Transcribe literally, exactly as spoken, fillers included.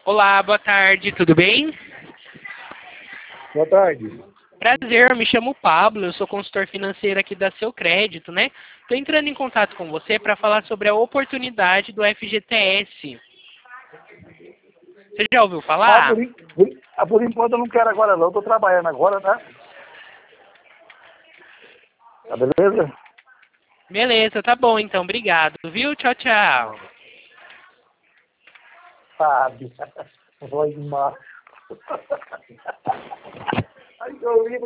Olá, boa tarde, tudo bem? Boa tarde. Prazer, eu me chamo Pablo, eu sou consultor financeiro aqui da Seu Crédito, né? Estou entrando em contato com você para falar sobre a oportunidade do F G T S. Você já ouviu Ah, por, falar? en- por, ah, por enquanto eu não quero agora não, estou trabalhando agora, tá? Tá beleza? Beleza, tá bom então, obrigado, viu? Tchau, tchau. Sabe. Voz de macho. Ai, que horrível.